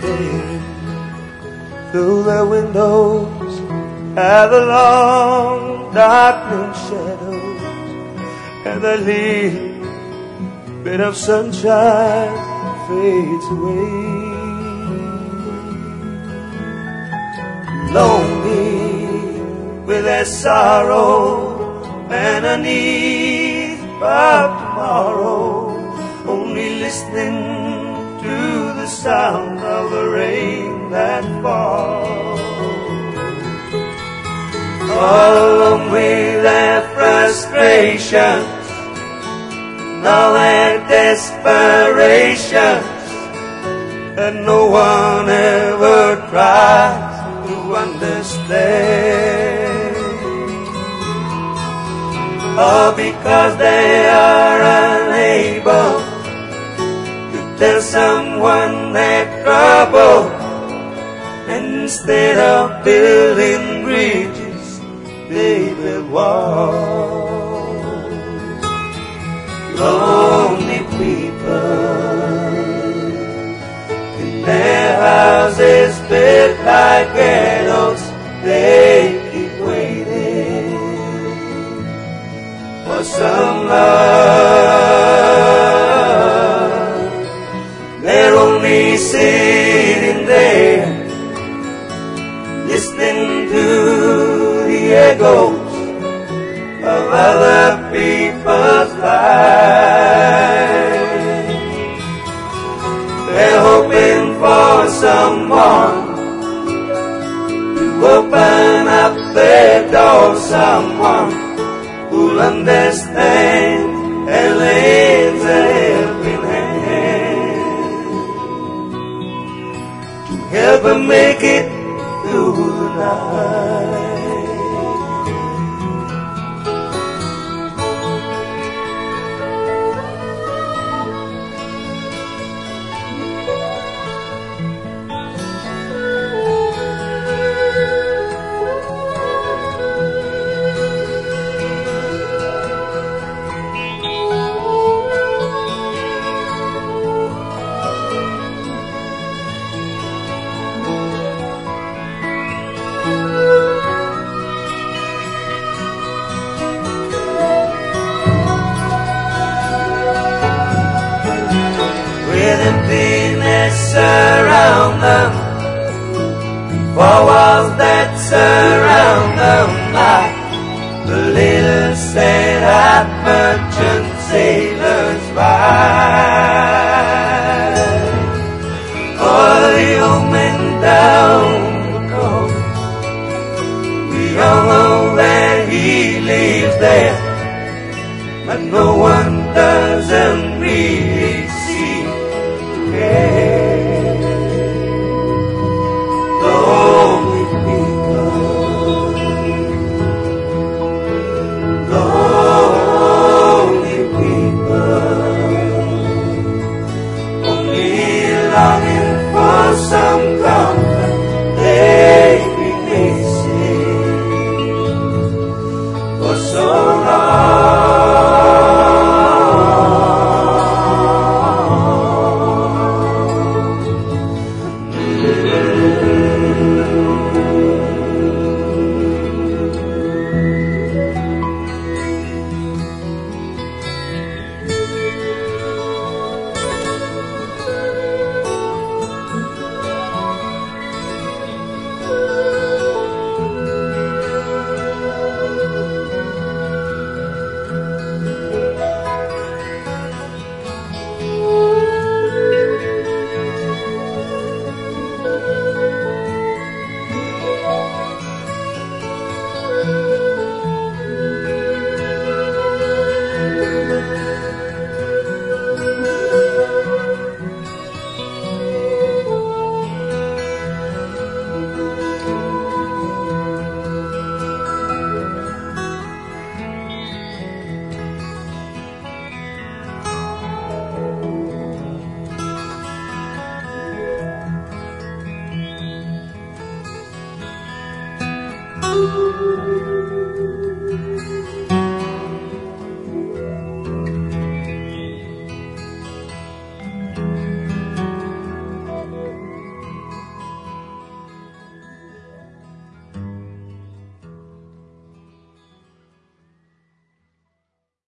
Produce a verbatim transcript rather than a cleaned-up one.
staring through the windows at the long darkening shadows, and the little bit of sunshine fades away. Lonely with their sorrow and a need for tomorrow, only listening to the sound of the rain that falls. All alone with their frustrations and all their desperations, and no one ever tries to understand. All because they are unable to tell someone their trouble, and instead of building bridges, they build walls. Lonely people in their houses built like ghettos, they keep waiting for some love. They're only sitting there, listening to the echoes of other people's lives. They're hoping for someone to open up their door, someone who'll understand and lend a helping hand to help them make it through the night. Emptiness around them, four walls that surround them, like the little sad-eyed merchant sailor's wife, or the old man down the coast. We all know that he lives there, but no one doesn't really see. Lonely people, lonely people, only longing for some comfort they've been missing for so long. Thank you.